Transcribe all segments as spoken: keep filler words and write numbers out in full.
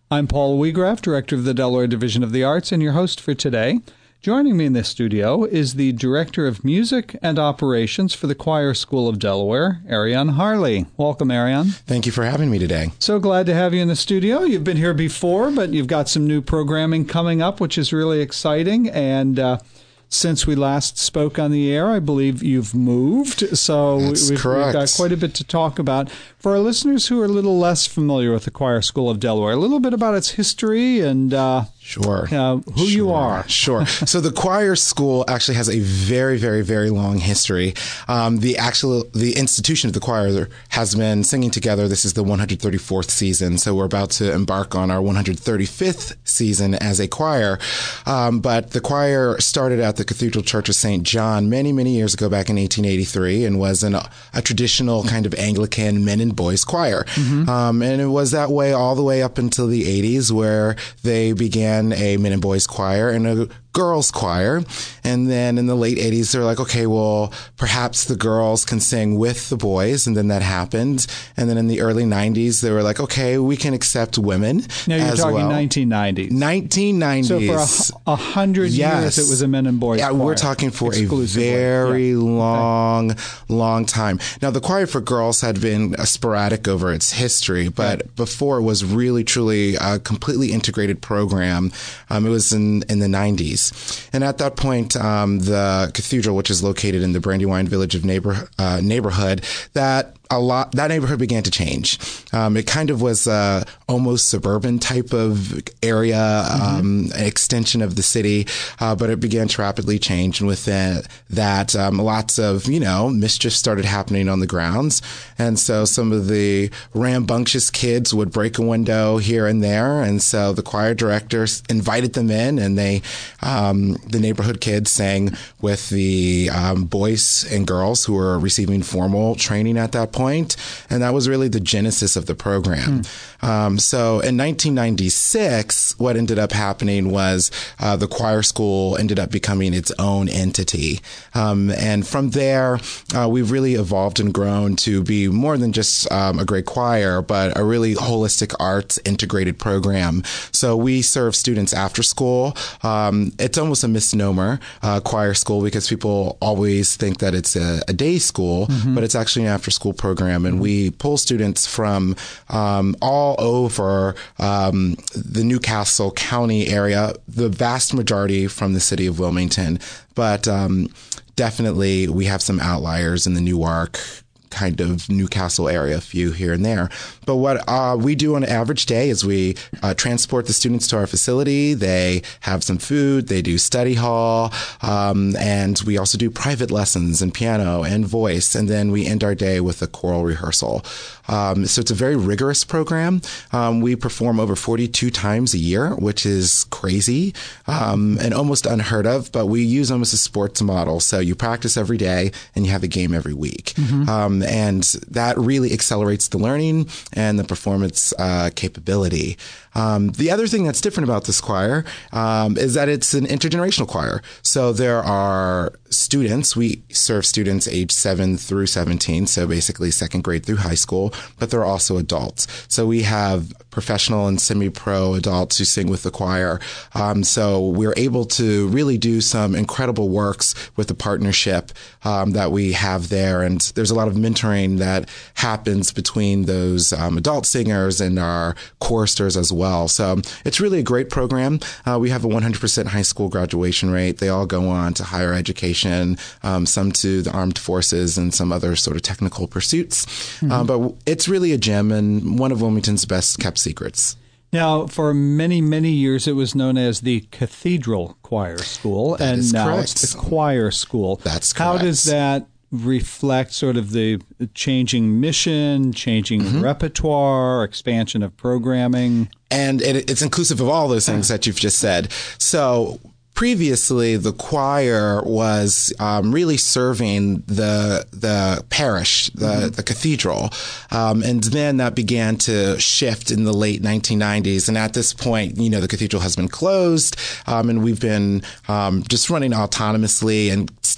I'm Paul Weagraff, Director of the Delaware Division of the Arts, and your host for today. Joining me in this studio is the Director of Music and Operations for the Choir School of Delaware, Ariane Harley. Welcome, Ariane. Thank you for having me today. So glad to have you in the studio. You've been here before, but you've got some new programming coming up, which is really exciting. And uh, since we last spoke on the air, I believe you've moved. So That's we've, correct. we've got quite a bit to talk about. For our listeners who are a little less familiar with the Choir School of Delaware, a little bit about its history and uh, Sure. Uh, who sure. you are. Sure. So the choir school actually has a very, very, very long history. Um, the actual, the institution of the choir has been singing together. This is the one hundred thirty-fourth season. So we're about to embark on our one hundred thirty-fifth season as a choir. Um, but the choir started at the Cathedral Church of Saint John many, many years ago, back in eighteen eighty-three, and was an, a traditional kind of Anglican men and boys choir. Mm-hmm. Um, and it was that way all the way up until the eighties, where they began a men and boys choir and a girls choir. And then in the late eighties, they're like, okay, well, perhaps the girls can sing with the boys. And then that happened. And then in the early nineties, they were like, okay, we can accept women Now you're as talking well. nineteen nineties. nineteen nineties. So for a, a hundred yes. years, it was a men and boys yeah, choir. We're talking for a very yeah. long, okay. long time. Now, the choir for girls had been uh, sporadic over its history, but right. before it was really, truly a completely integrated program. Um, it was in, in the nineties. And at that point, um, the cathedral, which is located in the Brandywine Village of neighbor, uh, neighborhood, that a lot, that neighborhood began to change. Um, it kind of was a almost suburban type of area, mm-hmm. um, an extension of the city, uh, but it began to rapidly change. And within that, um, lots of, you know, mischief started happening on the grounds. And so some of the rambunctious kids would break a window here and there. And so the choir director invited them in, and they, um, the neighborhood kids sang with the um, boys and girls who were receiving formal training at that point. Point, and that was really the genesis of the program. Hmm. Um, so in nineteen ninety-six, what ended up happening was uh, the choir school ended up becoming its own entity. Um, and from there, uh, we've really evolved and grown to be more than just um, a great choir, but a really holistic arts integrated program. So we serve students after school. Um, it's almost a misnomer, uh, choir school, because people always think that it's a, a day school, mm-hmm. but it's actually an after school program. Program, and we pull students from um, all over um, the Newcastle County area, the vast majority from the city of Wilmington, but um, definitely we have some outliers in the Newark kind of Newcastle area, a few here and there. But what uh, we do on an average day is we uh, transport the students to our facility. They have some food. They do study hall. Um, and we also do private lessons in piano and voice. And then we end our day with a choral rehearsal. Um, so it's a very rigorous program. Um, we perform over forty-two times a year, which is crazy um, and almost unheard of. But we use almost a sports model. So you practice every day and you have a game every week. Mm-hmm. Um, and that really accelerates the learning and the performance uh, capability. Um, the other thing that's different about this choir um, is that it's an intergenerational choir. So there are students, we serve students age seven through seventeen, so basically second grade through high school, but there are also adults. So we have professional and semi-pro adults who sing with the choir. Um, so we're able to really do some incredible works with the partnership um, that we have there. And there's a lot of mentoring that happens between those um, adult singers and our choristers as well. So it's really a great program. Uh, we have a one hundred percent high school graduation rate. They all go on to higher education, um, some to the armed forces and some other sort of technical pursuits. Mm-hmm. Uh, but it's really a gem and one of Wilmington's best kept secrets. Now, for many, many years, it was known as the Cathedral Choir School, that and is now correct. it's the Choir School. That's correct. How does that reflect sort of the changing mission, changing mm-hmm. repertoire, expansion of programming? And it, it's inclusive of all those things that you've just said. So previously, the choir was um, really serving the the parish, the, mm-hmm. the cathedral. Um, and then that began to shift in the late nineteen nineties. And at this point, you know, the cathedral has been closed, um, and we've been um, just running autonomously and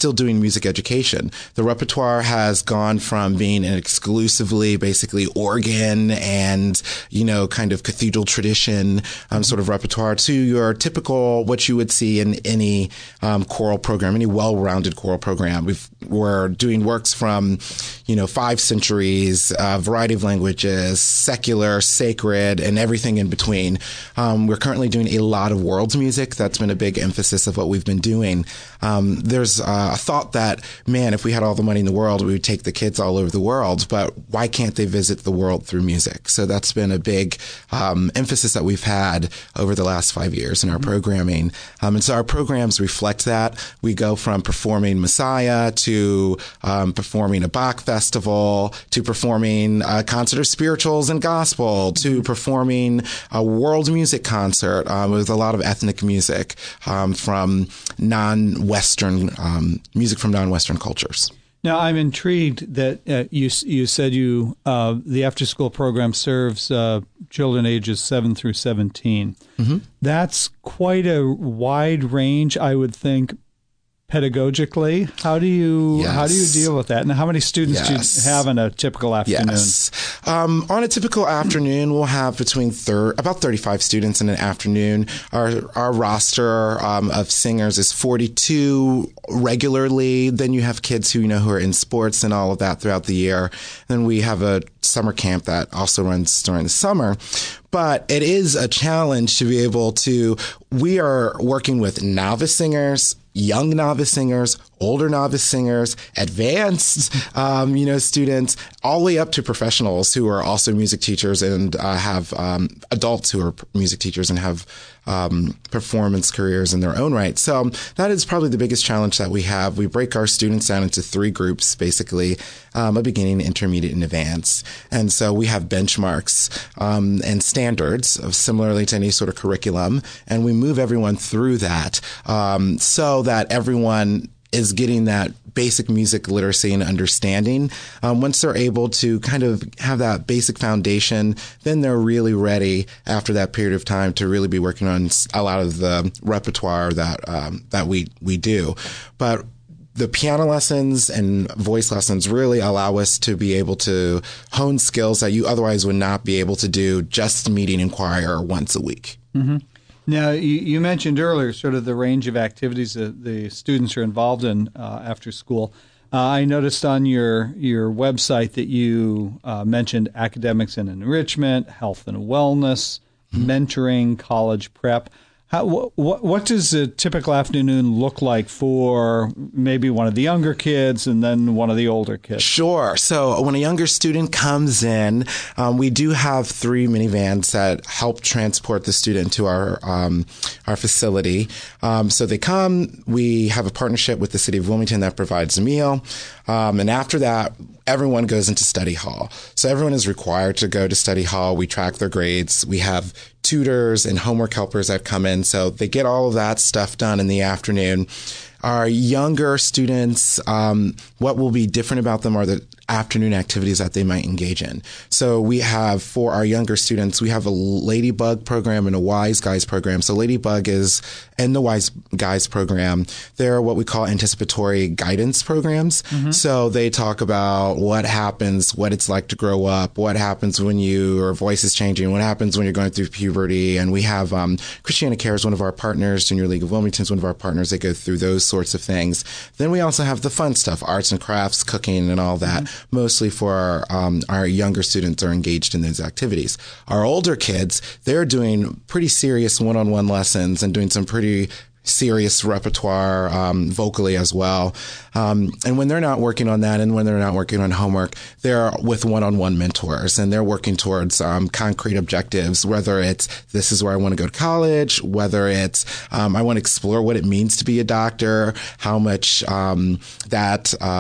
still doing music education. The repertoire has gone from being an exclusively basically organ and, you know, kind of cathedral tradition um, sort of repertoire to your typical, what you would see in any um, choral program, any well-rounded choral program. We've, we're doing works from, you know, five centuries, a variety of languages, secular, sacred, and everything in between. Um, we're currently doing a lot of world music. That's been a big emphasis of what we've been doing. Um, there's uh, a thought that, man, if we had all the money in the world, we would take the kids all over the world, but why can't they visit the world through music? So that's been a big um, emphasis that we've had over the last five years in our mm-hmm. programming. Um, and so our programs reflect that. We go from performing Messiah to um, performing a Bach festival to performing a concert of spirituals and gospel to mm-hmm. performing a world music concert um, with a lot of ethnic music um, from non-Western um, music from non-Western cultures. Now, I'm intrigued that uh, you you said you uh, the after-school program serves uh, children ages seven through seventeen. Mm-hmm. That's quite a wide range, I would think, pedagogically. How do you yes. how do you deal with that? And how many students yes. do you have in a typical afternoon? Yes. Um, on a typical afternoon, we'll have between thir- about thirty-five students in an afternoon. Our our roster um, of singers is forty-two regularly. Then you have kids who you know who are in sports and all of that throughout the year. Then we have a summer camp that also runs during the summer. But it is a challenge to be able to, we are working with novice singers, young novice singers, older novice singers, advanced, um, you know, students, all the way up to professionals who are also music teachers and uh, have um, adults who are music teachers and have um, performance careers in their own right. So that is probably the biggest challenge that we have. We break our students down into three groups, basically, um, a beginning, intermediate, and advanced. And so we have benchmarks um, and standards of similarly to any sort of curriculum, and we move everyone through that um, so that everyone is getting that basic music literacy and understanding. Um, once they're able to kind of have that basic foundation, then they're really ready after that period of time to really be working on a lot of the repertoire that um, that we we do. But the piano lessons and voice lessons really allow us to be able to hone skills that you otherwise would not be able to do just meeting in choir once a week. Mm-hmm. Now, you, you mentioned earlier sort of the range of activities that the students are involved in uh, after school. Uh, I noticed on your, your website that you uh, mentioned academics and enrichment, health and wellness, mm-hmm. mentoring, college prep. How, wh- what does a typical afternoon look like for maybe one of the younger kids and then one of the older kids? Sure. So when a younger student comes in, um, we do have three minivans that help transport the student to our um, our facility. Um, so they come. We have a partnership with the City of Wilmington that provides a meal. Um, and after that, everyone goes into study hall. So everyone is required to go to study hall. We track their grades. We have tutors and homework helpers that come in. So they get all of that stuff done in the afternoon. Our younger students, um, what will be different about them are the afternoon activities that they might engage in. So we have, for our younger students, we have a Ladybug program and a Wise Guys program. So Ladybug is, and the Wise Guys program, they're what we call anticipatory guidance programs. Mm-hmm. So they talk about what happens, what it's like to grow up, what happens when you, your voice is changing, what happens when you're going through puberty. And we have, um, Christiana Care is one of our partners, Junior League of Wilmington is one of our partners. They go through those sorts of things. Then we also have the fun stuff, arts and crafts, cooking and all that. Mm-hmm. Mostly for our, um, our younger students are engaged in those activities. Our older kids, they're doing pretty serious one-on-one lessons and doing some pretty serious repertoire um, vocally as well. Um, and when they're not working on that and when they're not working on homework, they're with one-on-one mentors and they're working towards um, concrete objectives, whether it's this is where I want to go to college, whether it's um, I want to explore what it means to be a doctor, how much um, that um,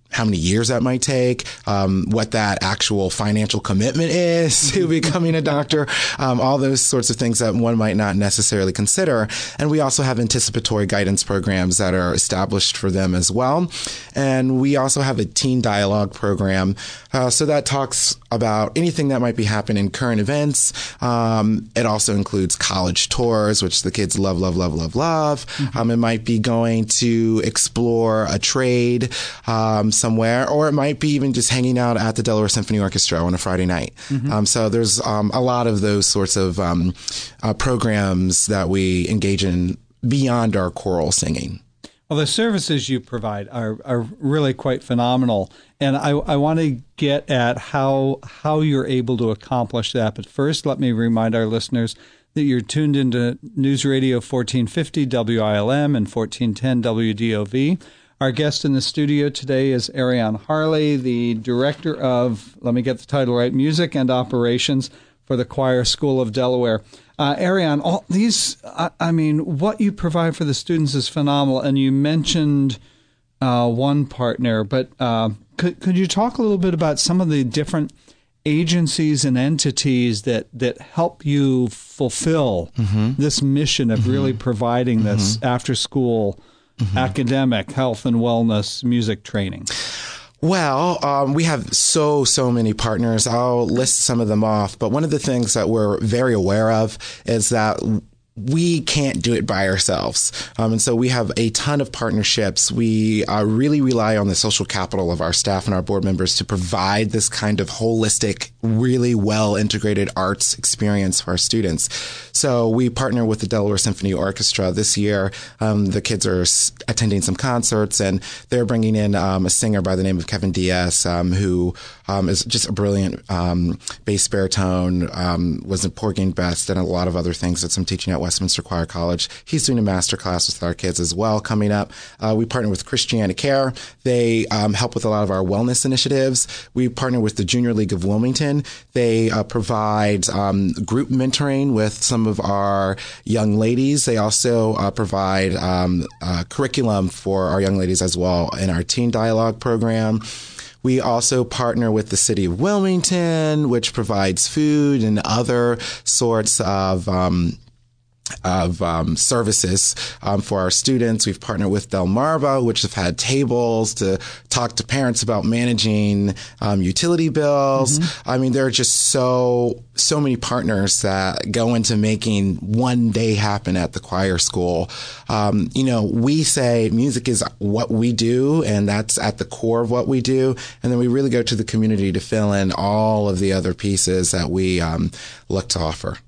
how many years that might take, um, what that actual financial commitment is to becoming a doctor, um, all those sorts of things that one might not necessarily consider. And we also have anticipatory guidance programs that are established for them as well. And we also have a teen dialogue program. Uh, so that talks about anything that might be happening in current events. Um, it also includes college tours, which the kids love, love, love, love, love. Mm-hmm. Um, it might be going to explore a trade, um, somewhere, or it might be even just hanging out at the Delaware Symphony Orchestra on a Friday night. Mm-hmm. Um, so there's um, a lot of those sorts of um, uh, programs that we engage in beyond our choral singing. Well, the services you provide are, are really quite phenomenal, and I, I want to get at how how you're able to accomplish that. But first, let me remind our listeners that you're tuned into News Radio fourteen fifty W I L M and fourteen ten W D O V. Our guest in the studio today is Ariane Harley, the director of, let me get the title right, Music and Operations for the Choir School of Delaware. Uh, Ariane, all these, I, I mean, what you provide for the students is phenomenal. And you mentioned uh, one partner, but uh, could could you talk a little bit about some of the different agencies and entities that, that help you fulfill mm-hmm. this mission of mm-hmm. really providing mm-hmm. this after-school Mm-hmm. academic, health and wellness, music training? Well, um, we have so, so many partners. I'll list some of them off. But one of the things that we're very aware of is that we can't do it by ourselves. Um, and so we have a ton of partnerships. We uh, really rely on the social capital of our staff and our board members to provide this kind of holistic, really well integrated arts experience for our students. So we partner with the Delaware Symphony Orchestra this year. Um, the kids are s- attending some concerts, and they're bringing in um, a singer by the name of Kevin Diaz, um, who um, is just a brilliant um, bass baritone, um, was in Porgy Best and a lot of other things that I'm teaching at Westminster Choir College. He's doing a master class with our kids as well coming up. Uh, we partner with Christiana Care. They um, help with a lot of our wellness initiatives. We partner with the Junior League of Wilmington. They uh, provide um, group mentoring with some of our young ladies. They also uh, provide um, uh, curriculum for our young ladies as well in our teen dialogue program. We also partner with the City of Wilmington, which provides food and other sorts of um, of um, services um, for our students. We've partnered with Delmarva, which have had tables to talk to parents about managing um, utility bills. Mm-hmm. I mean, there are just so, so many partners that go into making one day happen at the choir school. Um, you know, we say music is what we do, and that's at the core of what we do. And then we really go to the community to fill in all of the other pieces that we um, look to offer.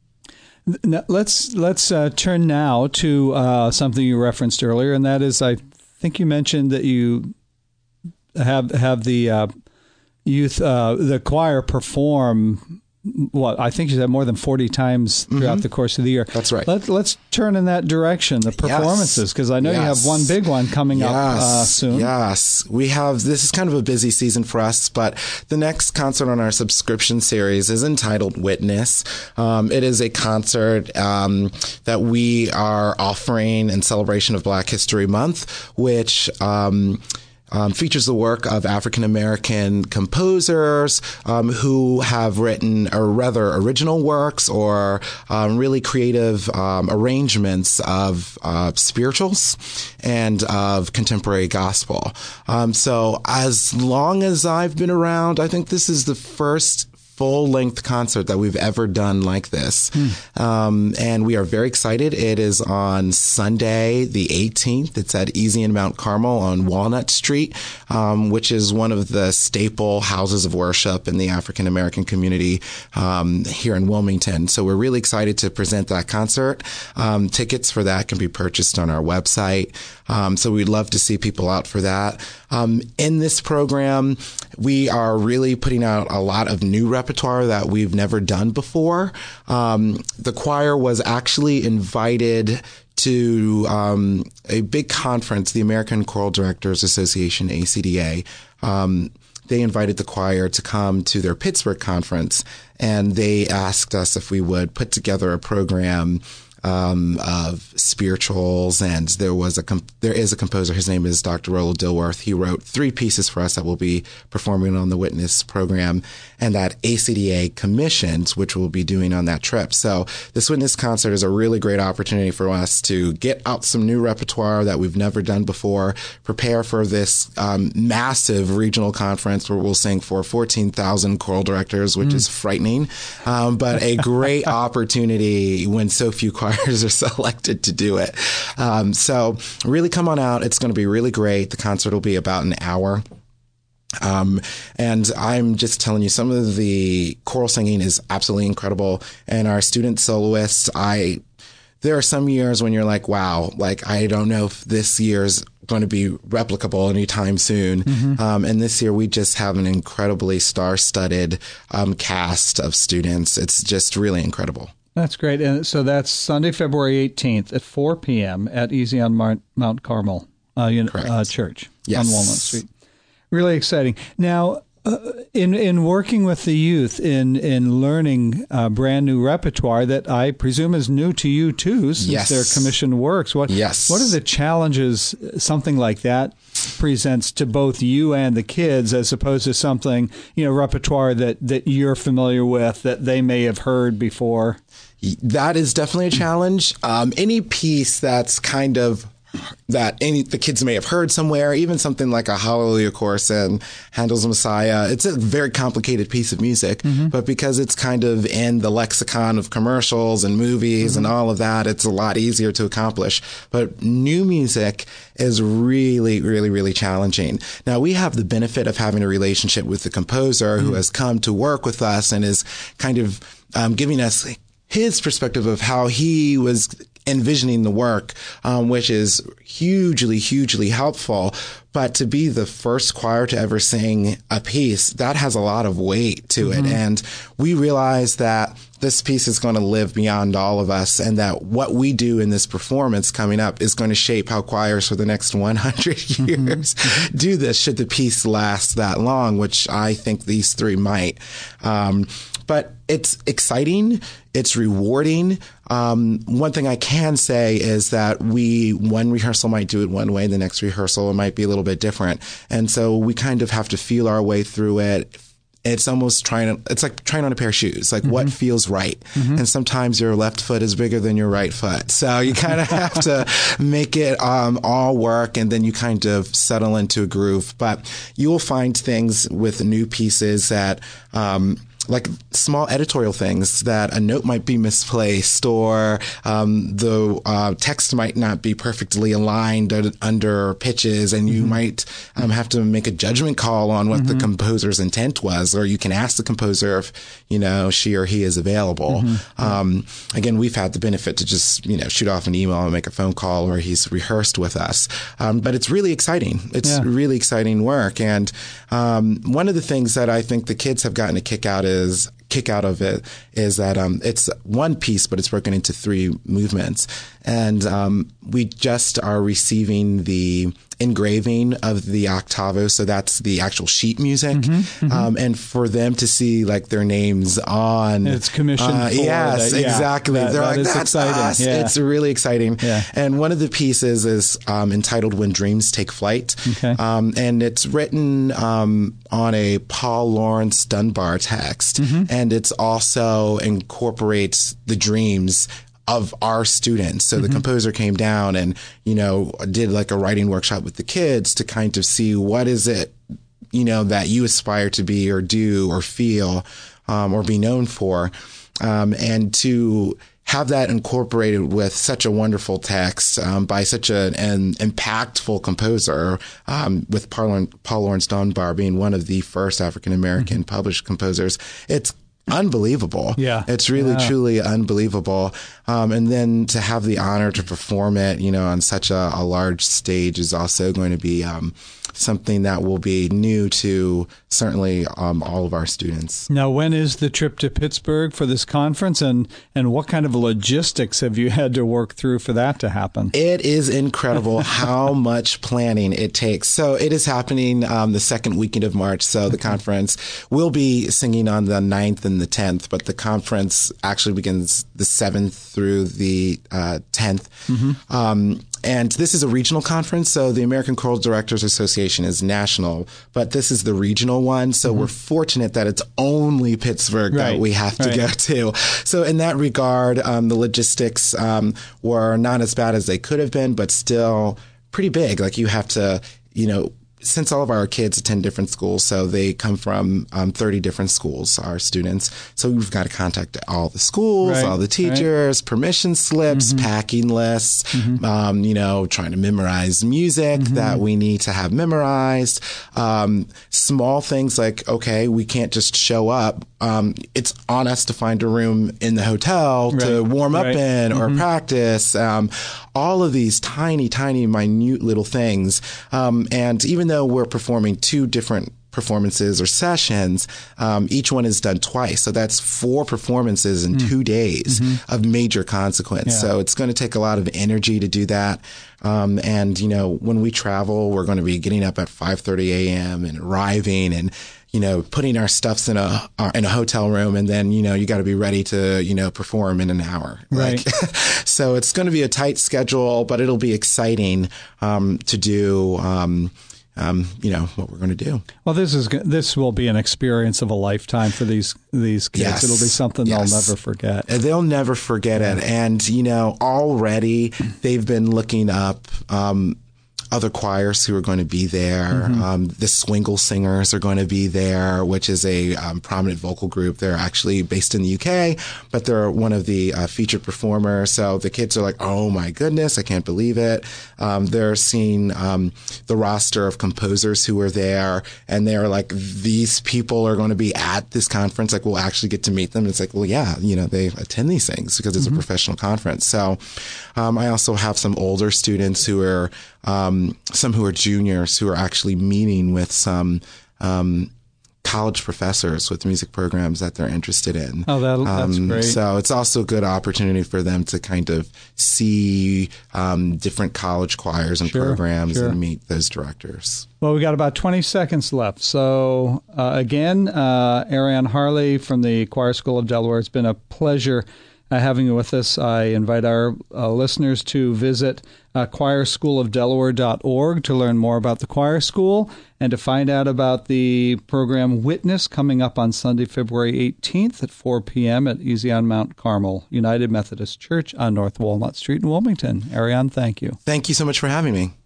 Now, let's let's uh, turn now to uh, something you referenced earlier, and that is, I think you mentioned that you have have the uh, youth uh, the choir perform. What I think you said more than forty times throughout mm-hmm. the course of the year. That's right. Let, let's turn in that direction, the performances, because yes. I know yes. you have one big one coming yes. up uh, soon. Yes, we have. This is kind of a busy season for us, but the next concert on our subscription series is entitled Witness. Um, it is a concert um, that we are offering in celebration of Black History Month, which um, Um, features the work of African-American composers um, who have written or rather original works or um, really creative um, arrangements of uh, spirituals and of contemporary gospel. Um, so as long as I've been around, I think this is the first full-length concert that we've ever done like this. Hmm. Um, and we are very excited. It is on Sunday, the eighteenth. It's at Easy in Mount Carmel on Walnut Street, um, which is one of the staple houses of worship in the African-American community um, here in Wilmington. So we're really excited to present that concert. Um, tickets for that can be purchased on our website. Um, so we'd love to see people out for that. Um, in this program, we are really putting out a lot of new repertoire that we've never done before. Um, the choir was actually invited to um, a big conference, the American Choral Directors Association, A C D A. Um, they invited the choir to come to their Pittsburgh conference, and they asked us if we would put together a program um, of spirituals. And there was a comp- there is a composer. His name is Doctor Roland Dilworth. He wrote three pieces for us that will be performing on the Witness program, and that A C D A commissioned, which we'll be doing on that trip. So this Witness concert is a really great opportunity for us to get out some new repertoire that we've never done before, prepare for this um, massive regional conference where we'll sing for fourteen thousand choral directors, which mm. is frightening, um, but a great opportunity when so few choirs are selected to do it. Um, so really come on out. It's going to be really great. The concert will be about an hour. Um, and I'm just telling you, some of the choral singing is absolutely incredible. And our student soloists, I, there are some years when you're like, wow, like, I don't know if this year's going to be replicable anytime soon. Mm-hmm. Um, and this year we just have an incredibly star-studded um, cast of students. It's just really incredible. That's great. And so that's Sunday, February eighteenth at four p.m. at Easy on Mar- Mount Carmel uh, uh, Church yes. on Walnut Street. Really exciting. Now, uh, in in working with the youth, in in learning uh, brand new repertoire that I presume is new to you too, since yes. their commissioned works. What yes. what are the challenges something like that presents to both you and the kids, as opposed to something, you know, repertoire that that you're familiar with that they may have heard before? That is definitely a challenge. Um, any piece that's kind of that any the kids may have heard somewhere, even something like a Hallelujah chorus and Handel's Messiah. It's a very complicated piece of music, mm-hmm. but because it's kind of in the lexicon of commercials and movies mm-hmm. and all of that, it's a lot easier to accomplish. But new music is really, really, really challenging. Now, we have the benefit of having a relationship with the composer mm-hmm. who has come to work with us and is kind of um, giving us his perspective of how he was envisioning the work, um, which is hugely, hugely helpful. But to be the first choir to ever sing a piece, that has a lot of weight to mm-hmm. it. And we realize that this piece is going to live beyond all of us, and that what we do in this performance coming up is going to shape how choirs for the next one hundred years mm-hmm. do this, should the piece last that long, which I think these three might. Um, but it's exciting. It's rewarding. Um, one thing I can say is that we, one rehearsal might do it one way, the next rehearsal it might be a little bit different. And so we kind of have to feel our way through it. It's almost trying to, it's like trying on a pair of shoes, like mm-hmm. what feels right. Mm-hmm. And sometimes your left foot is bigger than your right foot. So you kind of have to make it um, all work, and then you kind of settle into a groove. But you will find things with new pieces that, um, like small editorial things, that a note might be misplaced, or um, the uh, text might not be perfectly aligned under pitches, and you mm-hmm. might um, have to make a judgment call on what mm-hmm. the composer's intent was, or you can ask the composer if, you know, she or he is available. Mm-hmm. Um, again, we've had the benefit to just, you know, shoot off an email and make a phone call, or he's rehearsed with us. Um, but it's really exciting. It's yeah. really exciting work. And um, one of the things that I think the kids have gotten a kick out is is kick out of it is that um, it's one piece, but it's broken into three movements. And um, we just are receiving the engraving of the octavo. So that's the actual sheet music. Mm-hmm, mm-hmm. Um, and for them to see like their names on. And it's commissioned uh, for Yes, that, yeah, exactly. That, They're that like, that's exciting. us. Yeah. It's really exciting. Yeah. And one of the pieces is um, entitled When Dreams Take Flight. Okay. Um, and it's written um, on a Paul Laurence Dunbar text. Mm-hmm. And it's also incorporates the dreams of our students. So mm-hmm. the composer came down and, you know, did like a writing workshop with the kids to kind of see what is it, you know, that you aspire to be or do or feel um, or be known for. Um, and to have that incorporated with such a wonderful text um, by such a, an impactful composer, um, with Paul, Paul Laurence Dunbar being one of the first African-American mm-hmm. published composers, it's unbelievable. Yeah. It's really, yeah. truly unbelievable. Um, and then to have the honor to perform it, you know, on such a, a large stage is also going to be, um, something that will be new to certainly um, all of our students. Now, when is the trip to Pittsburgh for this conference, and, and what kind of logistics have you had to work through for that to happen? It is incredible how much planning it takes. So it is happening um, the second weekend of March. So the conference will be singing on the ninth and the tenth, but the conference actually begins the seventh through the uh, tenth. Mm-hmm. Um, and this is a regional conference. So the American Choral Directors Association is national, but this is the regional one. So mm-hmm. we're fortunate that it's only Pittsburgh right. that we have to right. go to. So in that regard, um, the logistics um, were not as bad as they could have been, but still pretty big. Like you have to, you know, since all of our kids attend different schools, so they come from um, thirty different schools, our students. So we've got to contact all the schools, right, all the teachers, right. permission slips, mm-hmm. packing lists, mm-hmm. um, you know, trying to memorize music mm-hmm. that we need to have memorized. Um, small things like, okay, we can't just show up. Um, it's on us to find a room in the hotel right. to warm up right. in or mm-hmm. practice. Um, all of these tiny, tiny, minute little things. Um, and even though we're performing two different performances or sessions, um, each one is done twice. So that's four performances in mm. two days mm-hmm. of major consequence. Yeah. So it's going to take a lot of energy to do that. Um, and, you know, when we travel, we're going to be getting up at five thirty a.m. and arriving and, you know, putting our stuffs in a uh, in a hotel room, and then, you know, you got to be ready to, you know, perform in an hour. Right. Like, so it's going to be a tight schedule, but it'll be exciting um, to do. Um, Um, you know, what we're going to do. Well, this is this will be an experience of a lifetime for these these kids. Yes. It'll be something yes. they'll never forget. They'll never forget yeah. it. And, you know, already they've been looking up um, other choirs who are going to be there. Mm-hmm. Um, the Swingle Singers are going to be there, which is a um, prominent vocal group. They're actually based in the U K, but they're one of the uh, featured performers. So the kids are like, oh my goodness, I can't believe it. Um, they're seeing um, the roster of composers who are there, and they're like, these people are going to be at this conference. Like, we'll actually get to meet them. It's like, well, yeah, you know, they attend these things because it's mm-hmm. a professional conference. So um, I also have some older students who are Um, some who are juniors who are actually meeting with some um, college professors with music programs that they're interested in. Oh, that, that's um, great. So it's also a good opportunity for them to kind of see um, different college choirs and sure, programs sure. and meet those directors. Well, we got about twenty seconds left. So uh, again, uh, Ariane Harley from the Choir School of Delaware, it's been a pleasure Uh, having you with us. I invite our uh, listeners to visit uh, choir school of delaware dot org to learn more about the choir school and to find out about the program Witness coming up on Sunday, February eighteenth at four p.m. at Easy on Mount Carmel United Methodist Church on North Walnut Street in Wilmington. Ariane, thank you. Thank you so much for having me.